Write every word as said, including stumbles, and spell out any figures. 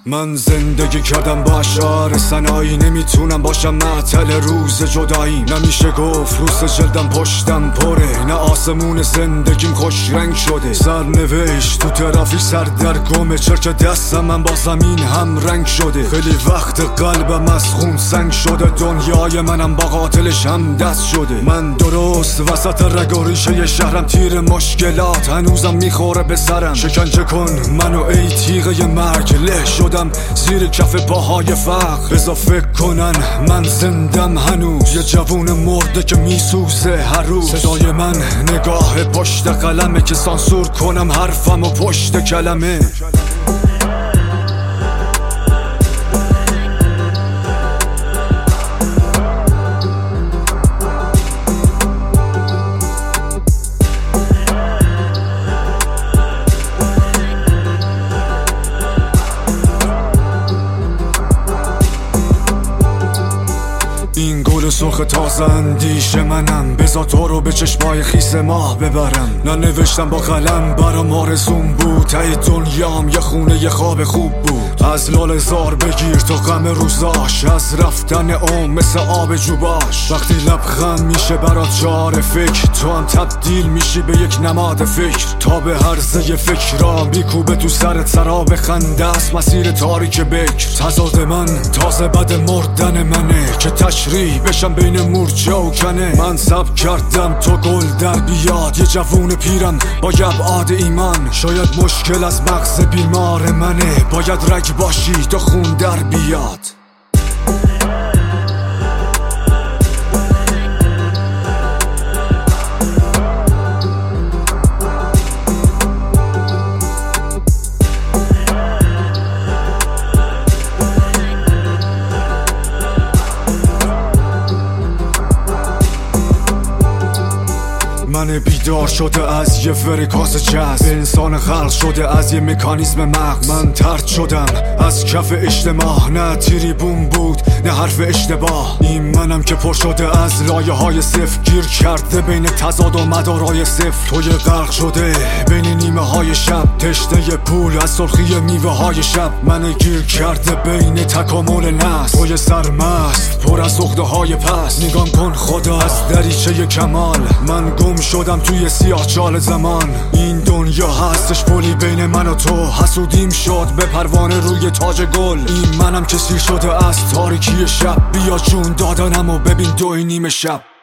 من زندگی کردم با اشعار سنایی، نمیتونم باشم معطل روز جدایی. نمیشه گفت روز جلدم پشتم پره، نه آسمون زندگیم خوش رنگ شده. سرنوشت تو ترافیک سر در گمه، چرک دستم من با زمین هم رنگ شده. خیلی وقت قلبم از خون سنگ شده، دنیای منم با قاتلش هم دست شده. من درست وسط رگ و ریشه شهرم، تیر مشکلات هنوزم میخوره به سرم. شکنجه کن منو ای تیغه مرگ، له شدم زیر کف پاهای فقر. بذار فکر کنن من زندم هنوز، یه جوون مرده که میسوزه هر روز. صدای من نگاه پشت قلمه که سانسور کنم حرفم و پشت کلمه. این گل سرخ تازه اندیش منم، بذار تو رو به چشمای خیس ماه ببرم. ننوشتم با قلم برام آرزوم بود، ته دنیام یه خونه یه خواب خوب بود. از لال زار بگیر تو غم روزاش، از رفتن عمر مثل آب جوباش. وقتی لبخند میشه برات جار فکر، تو هم تبدیل میشی به یک نماد فکر. تا به هرزه فکر را میکوبه تو سرت، سراب خنده است مسیر تاریک بکر. تضاد من تازه بد مردن منه که تشریح بشم بین مورچه و کنه. من سب کردم تو گل در بیاد، یه جوون پیرم با ابعاد ایمان. شاید مشکل از مغز بیمار منه، باید رگ باشی تا خون در بیاد. من بیدار شده از یه فرکاس جذب، انسان خلق شده از یه مکانیزم مغز. من طرد شدم از کف اجتماع، نه تریبون بود نه حرف اشتباه. این منم که پر شده از لایه های صفر، گیر کرده بین تضاد و مدارای صفر. توی غرق شده بین نیمه های شب، تشنه پول از سرخی میوه های شب. من گیر کرده بین تکامل نسل، توی سرمست پر از عقده های پس. نگام کن خدا از دریچه کمال، من گم شدم توی سیاه چال زمان. این دنیا هستش پلی بین من و تو، حسودیم شد به پروانه روی تاج گل. این منم که سیر شده از تاریکی شب، بیا جون دادنم و ببین دو نیمه شب.